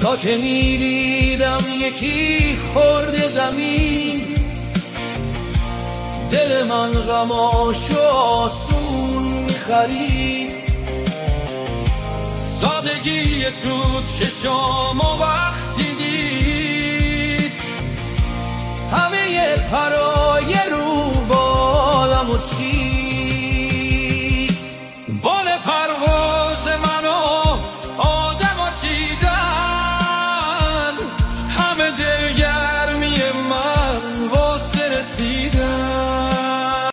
تا که میدیدم یکی خورده زمین، دل من غماشو آسون میخرید. سادگی تو چشام و وقتی دید همه پرا